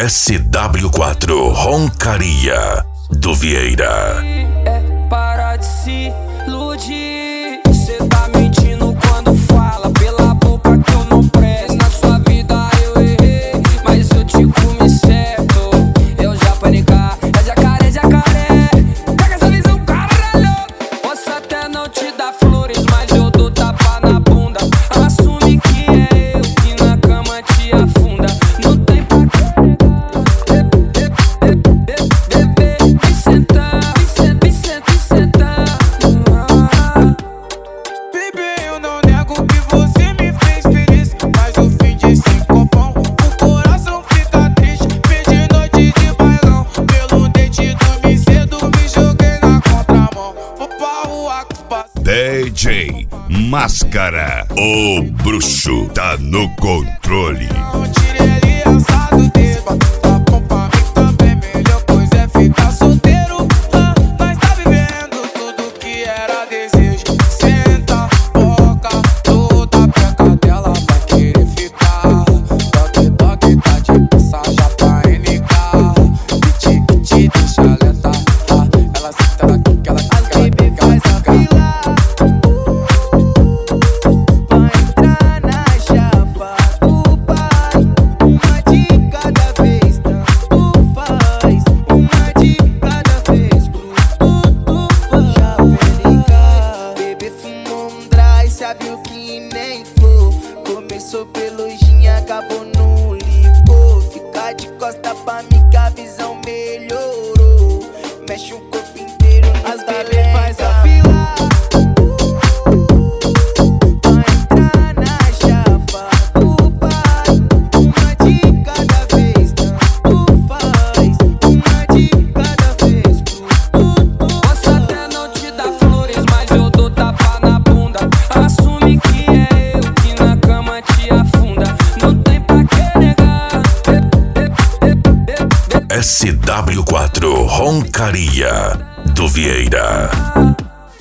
SW4 Roncaria do Vieira. É para de se iludir. Cê tá mentindo quando fala pela boca que eu não presto. Na sua vida eu errei, mas eu te comi certo. Eu já panicar, é jacaré, jacaré. Pega essa visão, caralho. Posso até não te dar flores, mas eu dou tapa na bunda. Assume que é eu que na cama te afunda. Não tem pra DJ Máscara, o bruxo tá no controle. Sabe o que nem flor. Começou pelo gin, acabou no licor. Fica de costa pra mim que a visão melhorou. Mexe o corpo inteiro, as bebê faz a fila pra entrar na chapa do pai. Uma de cada vez, tanto faz. Uma de cada vez, tudo. Posso até não te dar flores, mas eu dou tapa na bunda. Assume que é eu que na cama te afunda. Não tem pra que negar. SW4 Roncaria do Vieira.